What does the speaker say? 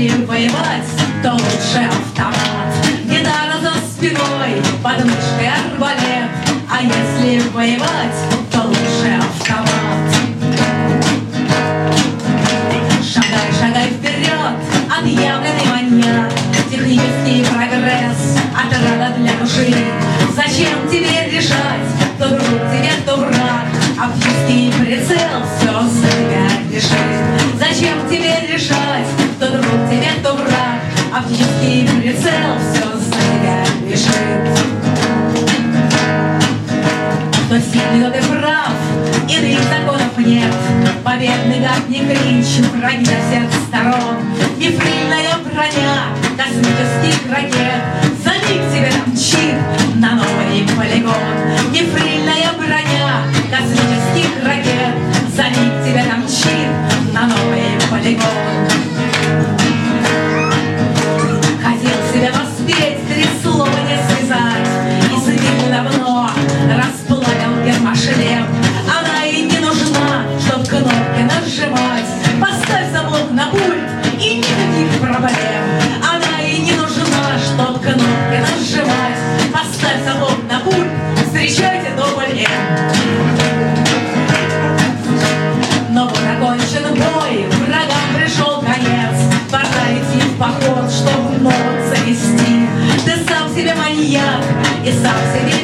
если воевать, то лучше автомат. Гитара за спиной, под мышкой арбалет. А если воевать, то лучше автомат. Шагай, шагай вперед, отъявленный маньяк. Технический прогресс, отрада для души. Зачем тебе решать, кто друг тебе, кто враг? Оптический прицел все за тебя решит. Зачем тебе решать, кто друг тебе, кто враг? Оптический прицел все за тебя решит. Кто сильный, тот и прав, иных законов нет. Победный гад не клич, враги со всех сторон. Мифрильная броня космических ракет за миг тебя намчит на новый полигон. Мифрильная броня космических ракет за миг тебя намчит на новый полигон. Хотел себя воспеть, 3 слова не связать, и сыпь давно расплавил гермошлем. Она и не нужна, чтоб кнопки нажимать. Поставь замок на пульт и никаких проблем. Она и не нужна, чтоб кнопки нажимать. Поставь замок на пульт, встречайте дубль М. Но вот окончен бой, врагам пришел конец. Пора идти в поход, чтоб новых завести. Ты сам себе маньяк и сам себе